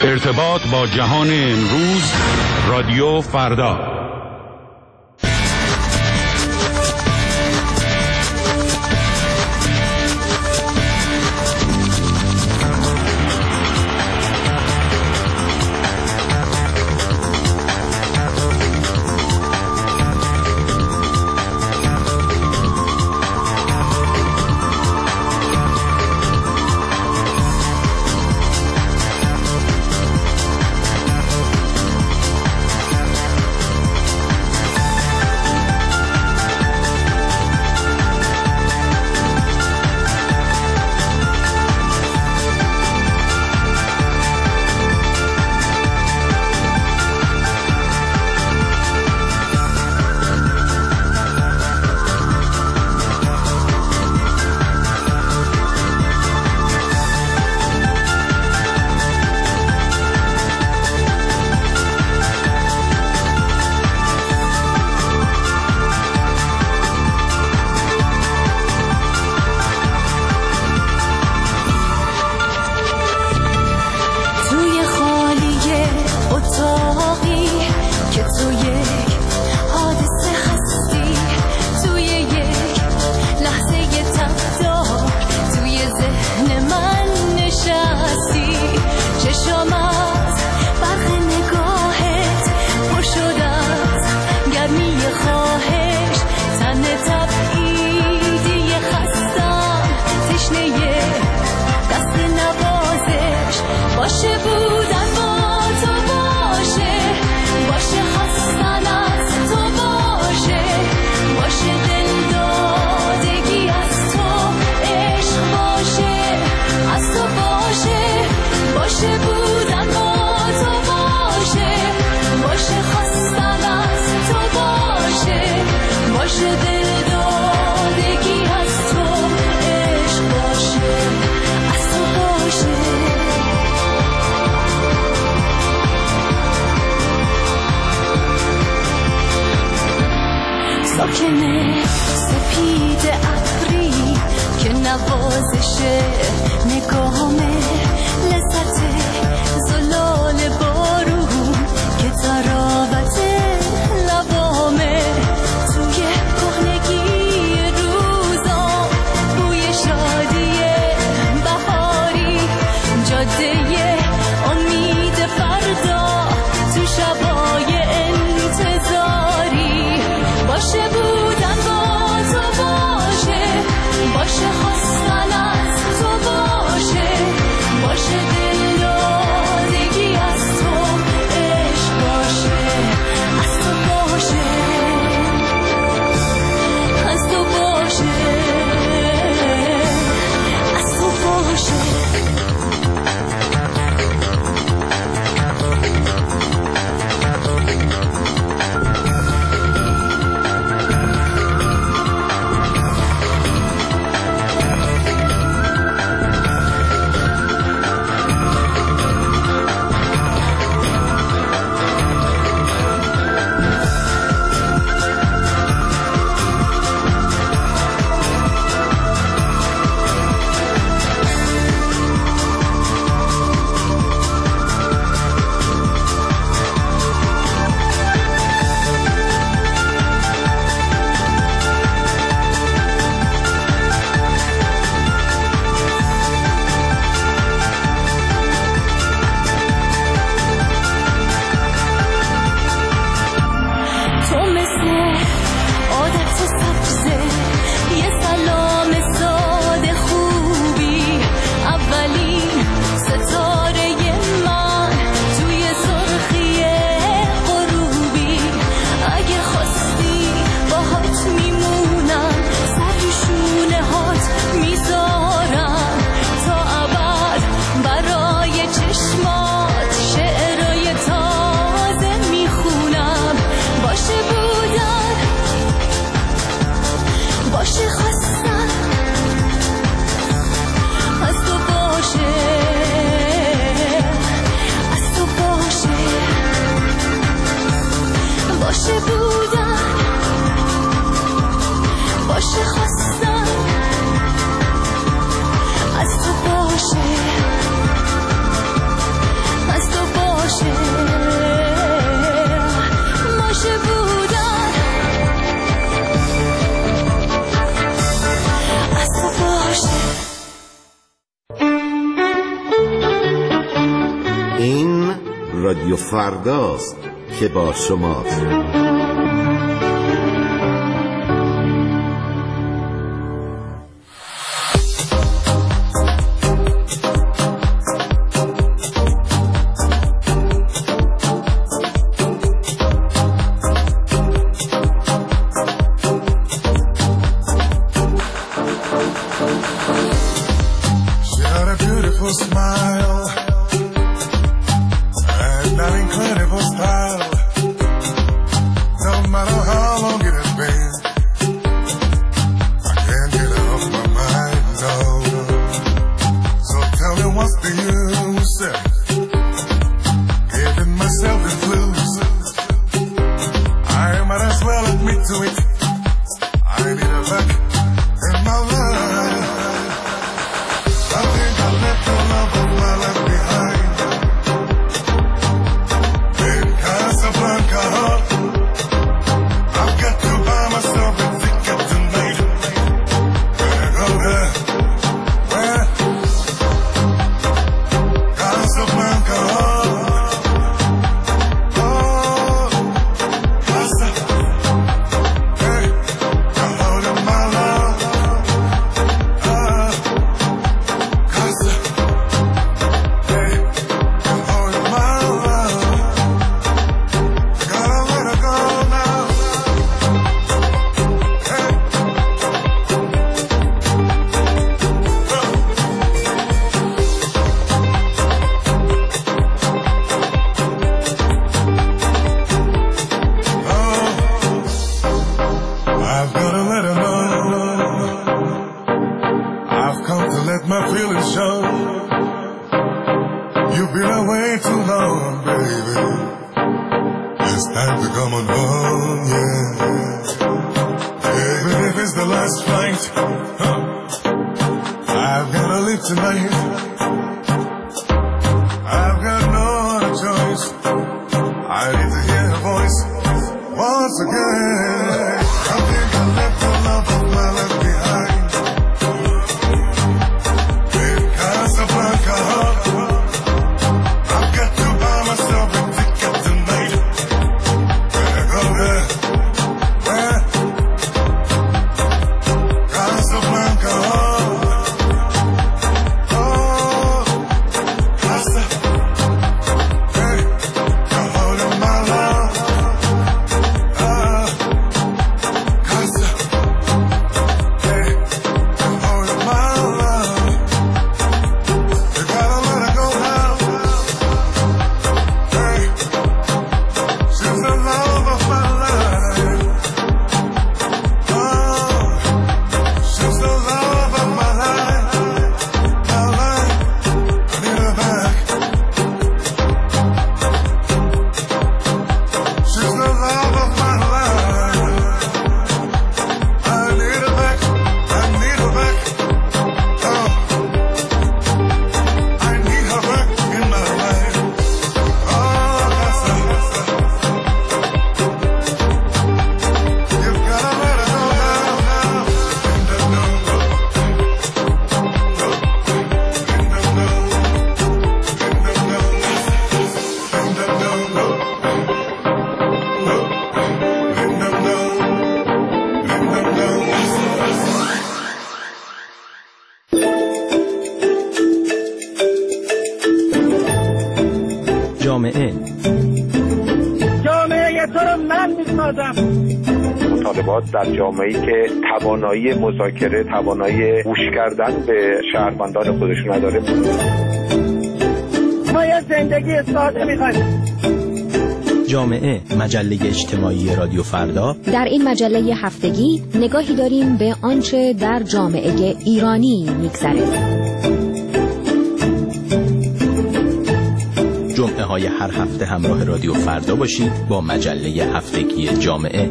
ارتباط با جهان امروز، رادیو فردا. ساکنه سپید ابری که نوازش نگاهمه، لذت زلال بارون که تراوت لبامه، توی کهنگی روزا بوی شادی بهاری، جاده امید فردا تو شبای انتظاری، باشه بودن با تو باشه، باشه خواستن از تو باشه، باشه دلدادگی از تو، عشق باشه از تو باشه، از تو باشه، از تو باشه. رادیو فرداست که با شماست. مطالبات در جامعه‌ای که توانایی مذاکره، توانایی گوش کردن به شهروندان خودش نداره. ما یه زندگی ساده می‌خوایم. جامعه، مجله اجتماعی رادیو فردا. در این مجله هفتگی نگاهی داریم به آنچه در جامعه ایرانی می‌گذره. جمعه های هر هفته همراه رادیو فردا باشید با مجله هفتگی جامعه.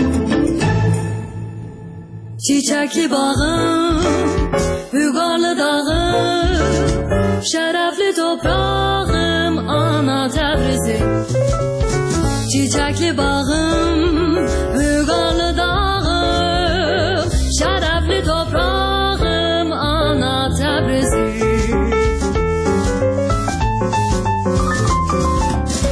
چیچکی باغم بوگال داغم شرفلی toprağım ana Tebrizi çiçekli bağım bوگال dağım şerefli toprağım ana Tebrizi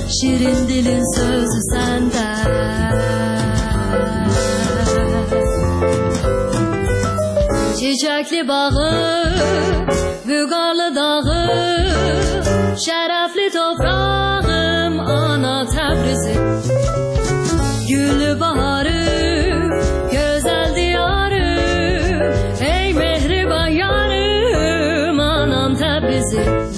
şirin dilin sözü sende. Çiçekli bağı, vügarlı dağı, şerefli toprağım ana Tebrizim. Gülü baharı, güzel diyarı, ey mehriban yarım anam Tebrizim.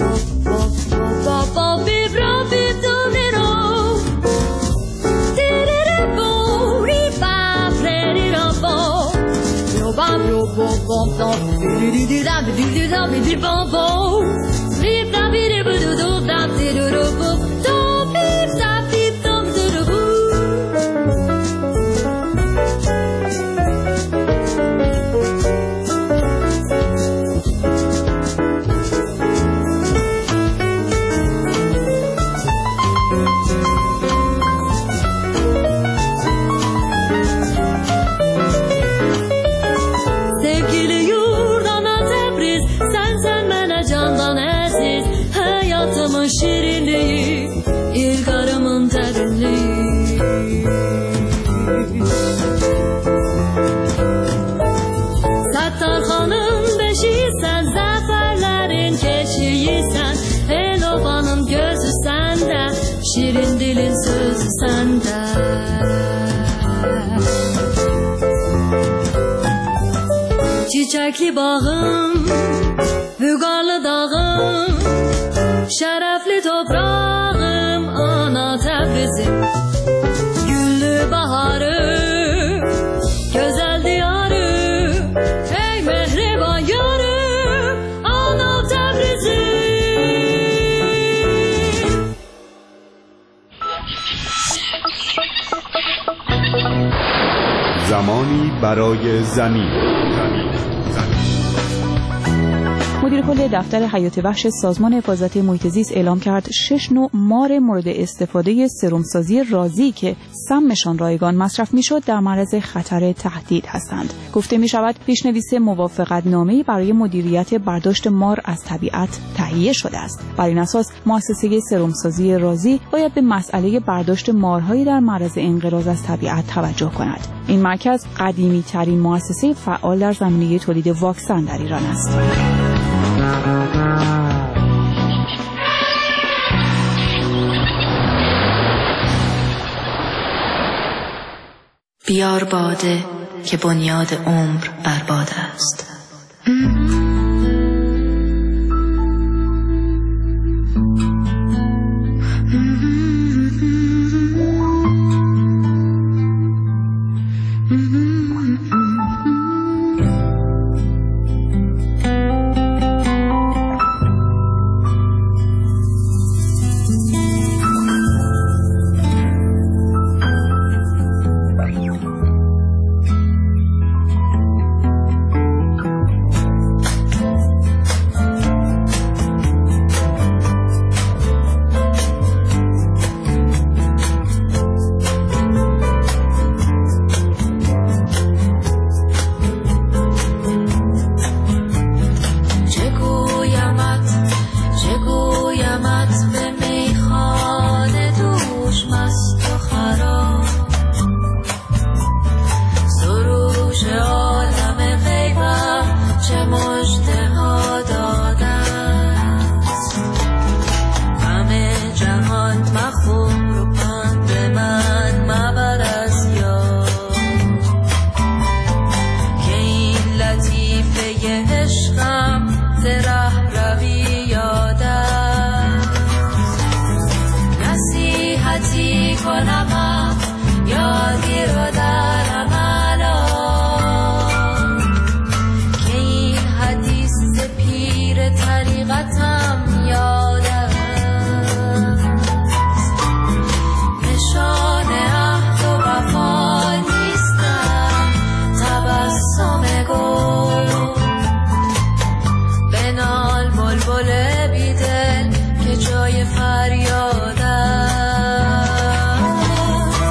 Şirinliği, ilgarımın derinliği. Sattarxanın beşiği sen, zaferlerin keşiği sen, el obanın gözü sende, şirin dilin sözü sende. Çiçekli bağım, vügarlı dağım, şerefli toprağım ana Tebrizim. Güllü baharı, güzel diyarı, ey mehriban yarı ana Tebrizim. زمانی برای زمین. مدیر کل دفتر حیات وحش سازمان حفاظت محیط زیست اعلام کرد 6 نوع مار مورد استفاده سرمسازی رازی که سمشان رایگان مصرف میشد در معرض خطر تهدید هستند. گفته می شود پیشنویس موافقتنامه‌ای برای مدیریت برداشت مار از طبیعت تهیه شده است. بر این اساس مؤسسه سرمسازی رازی باید به مسئله برداشت مارهایی در معرض انقراض از طبیعت توجه کند. این مرکز قدیمی ترین مؤسسه فعال در زمینه تولید واکسن در ایران است. بیار باده که بنیاد عمر بر باده است. جای فریاد است.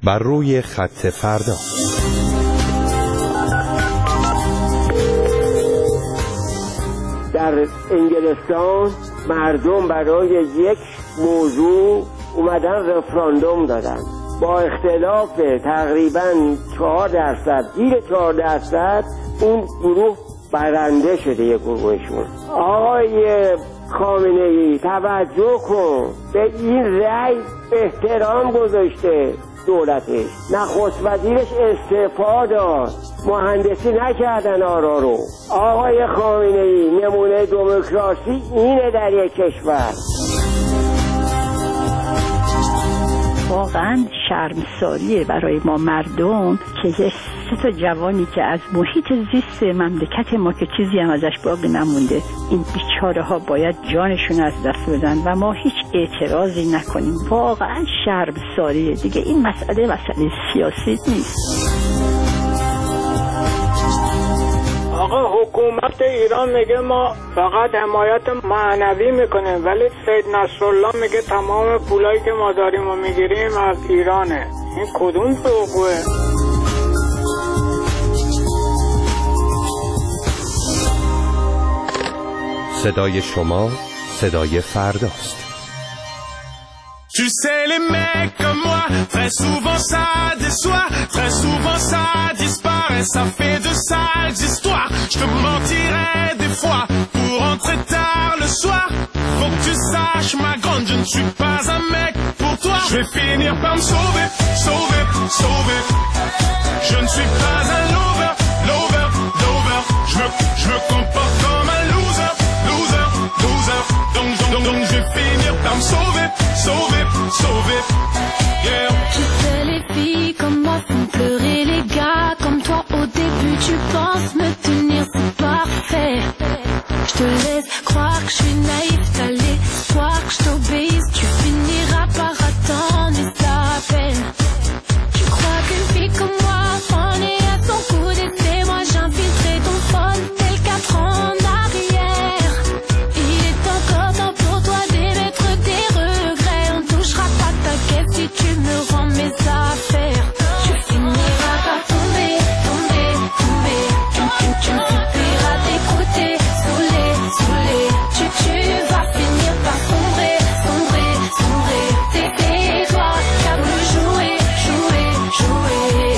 بر روی خط فردا. در انگلستان مردم برای یک موضوع اومدن رفراندوم دادن با اختلاف تقریبا 4%، زیر 4% اون گروه برنده شده. یک گروهشون آقای خامنه‌ای توجه کن به این رأی، احترام گذاشته دولتش، نخست وزیرش استعفا داد، مهندسی نکردن آرا رو. آقای خامنه‌ای نمونه دموکراسی اینه در یک کشور. واقعا شرمساریه برای ما مردم که یه سه جوانی که از محیط زیست مملکت ما که چیزی هم ازش باقی نمونده، این بیچاره ها باید جانشون از دست بدن و ما هیچ اعتراضی نکنیم. واقعا شرمساریه دیگه. این مسئله سیاسی نیست. آقا حکومت ایران میگه ما فقط حمایت معنوی میکنیم، ولی سید نصرالله میگه تمام پولایی که ما داریم و میگیریم از ایرانه. این کدوم دروغه؟ صدای شما صدای فرداست. Tu sais les mecs comme moi, très souvent ça déçoit, très souvent ça disparaît, ça fait de sales histoires. Je te mentirais des fois pour rentrer tard le soir. Faut que tu saches ma grande, je ne suis pas un mec pour toi. Je vais finir par me sauver, sauver, sauver. Je ne suis pas un lover, lover, lover. Je me comporte comme un loser, loser, loser. Donc je vais finir par me sauver, sauver, sauver. Yeah. Tu sais les filles comme moi font pleurer les gars comme toi. Au début tu penses me tenir, c'est parfait. Je te laisse croire que je suis naïf, t'as l'espoir que je t'obéisse. Tu finiras par attendre et ça peine. Tu crois qu'une fille comme moi en est à son coup d'essai. Moi j'infiltrerai ton phone tel 4 ans en arrière. Il est encore temps pour toi d'émettre des regrets. On touchera pas ta caisse si tu me rends mes affaires. Tu finiras par tomber, tomber, tomber. Tu me suffiras d'écouter, saouler, saouler. Tu vas finir par sombrer, sombrer, sombrer. C'est toi qui as voulu jouer, jouer, jouer.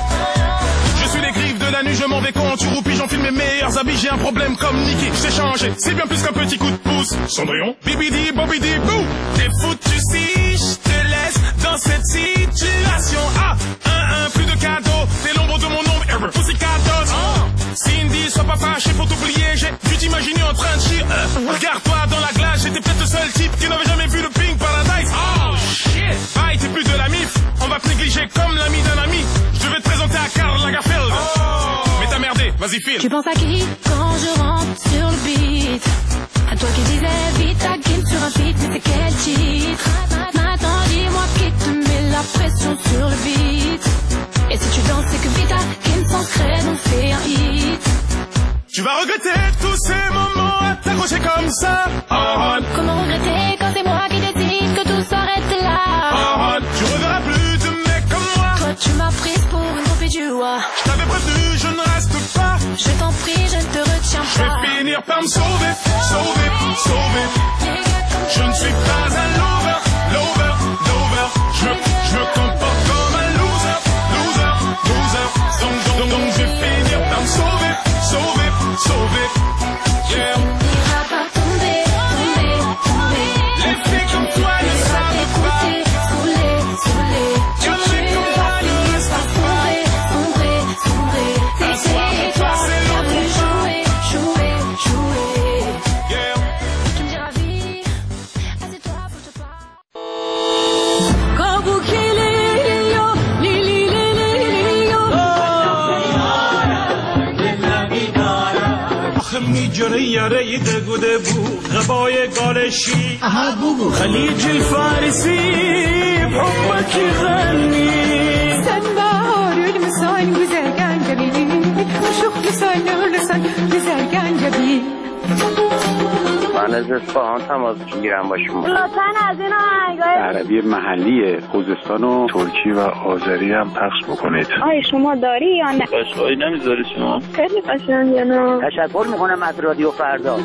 Je suis les griffes de la nuit, je m'en vais quand tu roupilles, j'enfile mes meilleurs habits. J'ai un problème comme Nicky, je t'ai changé, c'est bien plus qu'un petit coup de pouce. Cendrillon, bibidi, bobidi, bou. T'es foutu si je te laisse dans cette situation. Ah, plus de cadeaux, t'es l'ombre de mon ombre, ever pussy cadeaux. Cindy, sois pas fâché, faut t'oublier, j'ai dû t'imaginer en train de chier. Regarde-toi dans la glace, j'étais peut-être le seul type qui n'avait jamais vu le Pink Paradise. Oh shit, aïe, t'es plus de la mif, on va te négliger comme l'ami d'un ami. Je devais te présenter à Karl Lagerfeld. Mais t'as merdé, vas-y file. Tu penses à qui quand je rentre sur le beat? À toi qui disais vite ta game sur un feat, mais c'est quel titre? Maintenant dis-moi qui te met la pression sur le beat. Et si tu danses c'est que Vita Kim sans crème on fait un hit. Tu vas regretter tous ces moments à t'accrocher comme ça. Comment regretter quand c'est moi qui décide que tout s'arrête là? Tu reverras plus de mecs comme moi. Toi tu m'as prise pour une groupie du roi. Je t'avais prévenu, je ne reste pas. Je t'en prie, je ne te retiens pas. Je vais finir par me sauver, sauver, sauver. Je ne suis pas un lover, lover, lover. Je me comporte comme un loser, loser, loser. Donc je vais finir par me sauver, sauver, sauver. Yeah. T'iras pas tomber, tomber, tomber. Les filles comme toi ne savent pas. Saouler, saouler. Tu vas finir par sombrer, sombrer, sombrer. C'est toi qui as voulu jouer, jouer, jouer. Tu me diras vite, assieds-toi, faut te pas. میجره یاره دگوده بود غبای گالشی خلیج الفارسی بحبك يغني سنبار المسان güzel جبيني وشوف لسان لسان güzel جبيني. من از اصفهان تماس میگیرم با شما. لطفاً از این آهنگای عربی محلی خوزستان و ترکی و آذری هم پخش بکنید. آیا شما داری یا نه؟ قشنگی نمیذاری شما؟ خیلی قشنگه. نه تشکر میکنم از رادیو فردا.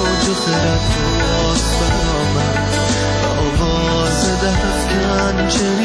خرد باز برآمد، آواز دهفکن چه